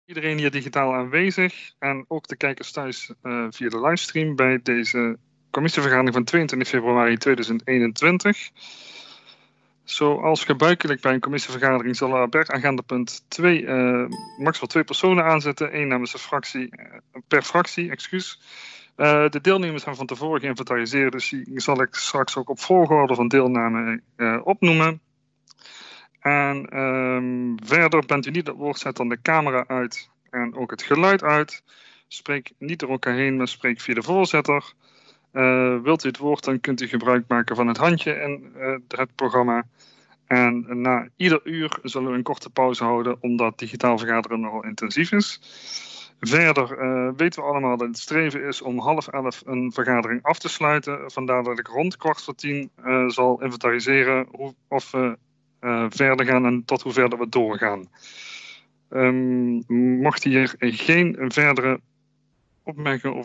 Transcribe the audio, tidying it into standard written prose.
Iedereen hier digitaal aanwezig en ook de kijkers thuis via de livestream bij deze commissievergadering van 22 februari 2021. Zoals gebruikelijk bij een commissievergadering zullen we per agendapunt maximaal 2 personen aanzetten, 1 namens de fractie, per fractie, excuus. De deelnemers zijn van tevoren geïnventariseerd, dus die zal ik straks ook op volgorde van deelname opnoemen. En verder bent u niet het woord, zet dan de camera uit en ook het geluid uit. Spreek niet door elkaar heen, maar spreek via de voorzitter. Wilt u het woord, dan kunt u gebruik maken van het handje in het programma. En na ieder uur zullen we een korte pauze houden, omdat digitaal vergaderen nogal intensief is. Verder weten we allemaal dat het streven is om 10:30 een vergadering af te sluiten. Vandaar dat ik rond 9:15 zal inventariseren of we verder gaan en tot hoe verder we doorgaan. Mocht hier geen verdere opmerkingen of